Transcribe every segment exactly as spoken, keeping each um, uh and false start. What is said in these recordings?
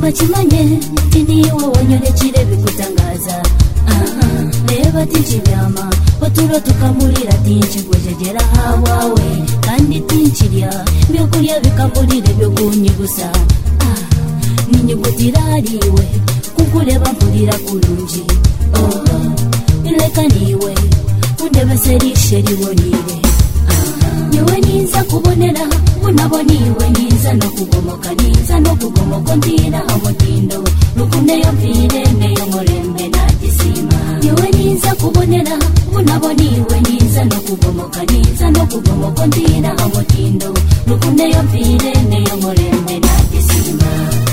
bakimanye tiniwe wanyone kirebe kutangaza leba tinchibyama otulo tukamulira tinchigwejegera hawawe kandi tinchirya byokulya bikamulire byokunyigusa ninyigutirariwe kukuleba mpulira kulungi leka niwe kundebeserishe libonire niwe ninza kubonera unaboniwe ninza no kugomoka ninza no kugomoka ndira amutindo rukuneyo mvire neyo murembe nagisima niwe ninza kubonera unaboniwe ninza no kugomoka ninza no kugomoka ndira amutindo rukuneyo mvire neyo murembe nagisima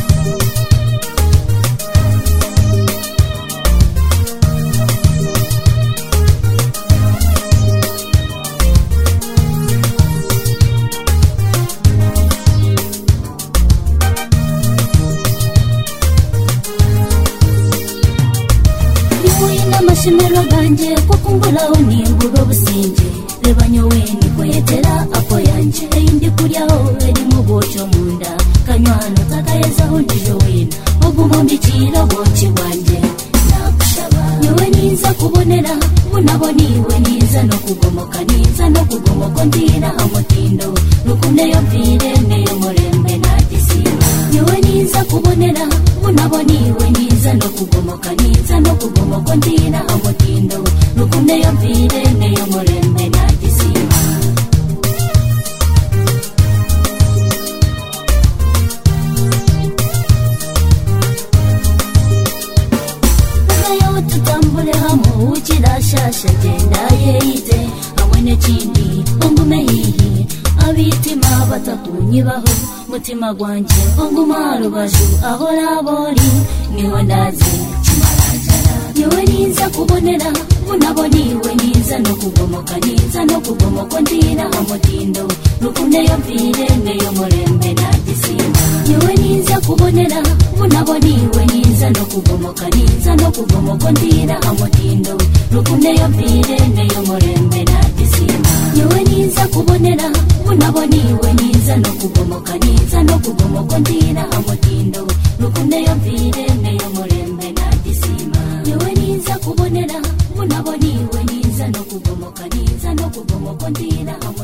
Mashimero ganje kukumbulaho nimburo businje lebanyo weni kwetera apo yanje indi kuryaho eri mu bocho munda kanywano takayezaho ndijo wena ogumombikira bochi wanje nakushaba niwe ninza kubonera unaboniwe ninza no kugomoka ninza no kugomoka ndira amutindo rukuneyo mvire neyo murembe nagisima niwe ninza kubonera unaboniwe ninza no kugomoka ninza no kugomoka ndira amutindo rukuneyo mvire neyo murembe nagisima nayo tutambule hamo ukirashasha genda yeite hamwe n'ekindi ongume hihi abitima batakunyibaho mutima gwanje onguma rubaju aho labori niho ndazi chimarajara niwe ninza kubonera unaboniwe ninza no kugomoka ninza no kugomoka ndira amutindo rukuneyo mvire neyo murembe nagisima niwe ninza kubonera unaboniwe ninza no kugomoka ninza no kugomoka ndira amutindo rukuneyo mvire neyo murembe nagisima niwe ninza kubonera unaboniwe ninza no kugomoka ninza no kugomoka ndira amutindo rukuneyo mvire neyo murembe nagisima niwe ninza kubonera unaboniwe ninza no kugomoka ninza no kugomoka ndira